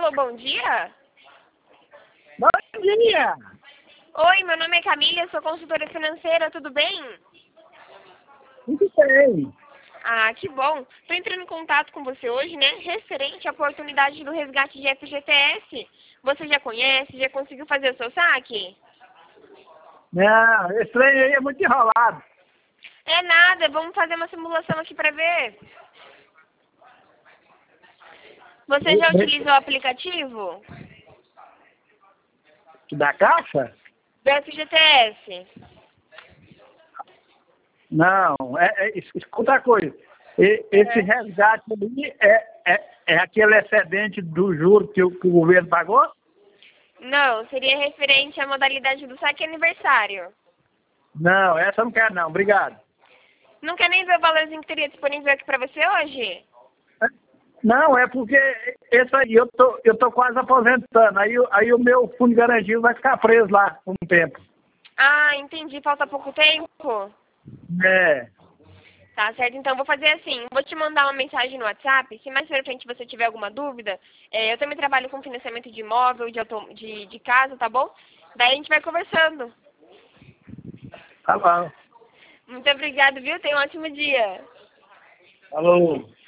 Alô, bom dia? Bom dia! Oi, meu nome é Camila, eu sou consultora financeira, tudo bem? Tudo bem. Ah, que bom. Estou entrando em contato com você hoje, né, referente à oportunidade do resgate de FGTS. Você já conhece, já conseguiu fazer o seu saque? Não, esse trem aí é muito enrolado. É nada, vamos fazer uma simulação aqui para ver. Você já utilizou o aplicativo Da Caixa? do FGTS? Não, outra coisa. Esse resgate ali é aquele excedente do juro que o governo pagou? Não, seria referente à modalidade do saque aniversário. Não, essa eu não quero não, obrigado. Não quer nem ver o valorzinho que teria disponível aqui para você hoje? Não, é porque esse aí eu tô quase aposentando. Aí o meu fundo garantido vai ficar preso lá por um tempo. Ah, entendi. Falta pouco tempo? É. Tá certo, então vou fazer assim, vou te mandar uma mensagem no WhatsApp, se mais pra frente você tiver alguma dúvida, eu também trabalho com financiamento de imóvel, de casa, tá bom? Daí a gente vai conversando. Tá bom. Muito obrigada, viu? Tenha um ótimo dia. Falou.